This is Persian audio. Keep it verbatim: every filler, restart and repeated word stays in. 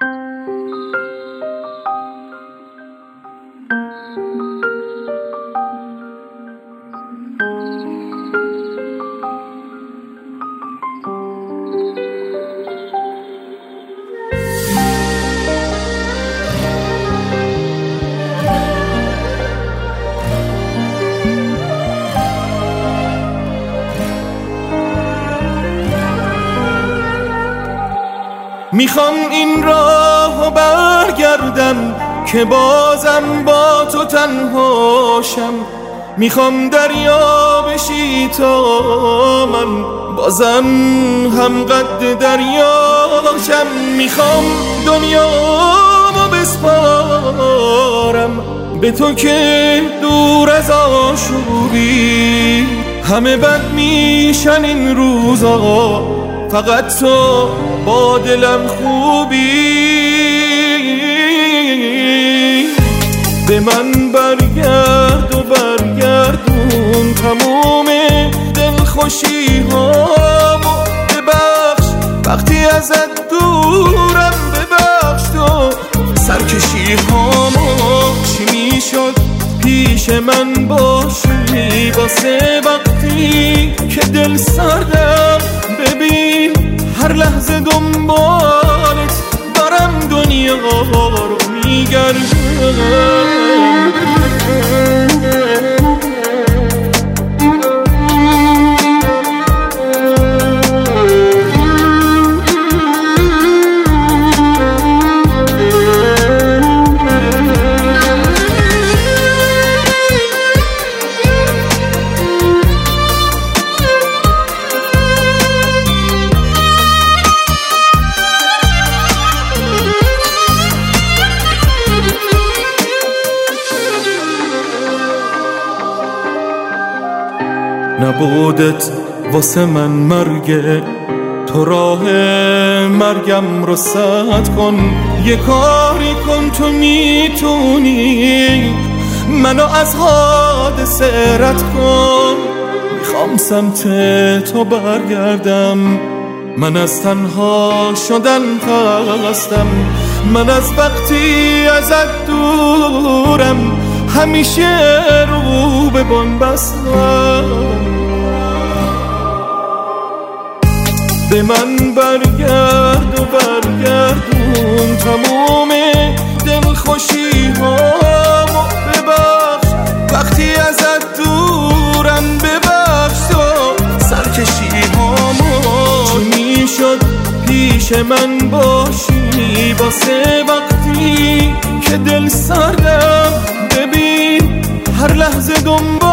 میخوام این راهو برگردم که بازم با تو تنهاشم، میخوام دریا بشی تا من بازم هم قد دریاشم، میخوام دنیامو بسپارم به تو که دور از آشوبی همه بد میشن این روزا، فقط تو با دلم خوبی. به من برگرد و برگردون تموم دلخوشی هامو، ببخش وقتی ازت دورم، ببخش تو سرکشی هامو. چی میشد پیش من باشی واسه وقتی که دل سردم، ببین هر لحظه دنبالت دارم دنیا رو میگردم. نبودت واسه من مرگه، تو راه مرگم رو سد کن، یه کاری کن تو میتونی منو از حادثه رد کن. میخوام سمت تو برگردم، من از تنها شدن خستم، من از وقتی ازت دورم همیشه رو به بن بستم. به من برگرد و برگردون تموم دلخوشی هامو، ببخش وقتی ازت دورم، ببخش تو سرکشی هامو. چی میشد پیش من باشی واسه وقتی که دل سردم، ببین هر لحظه دنبال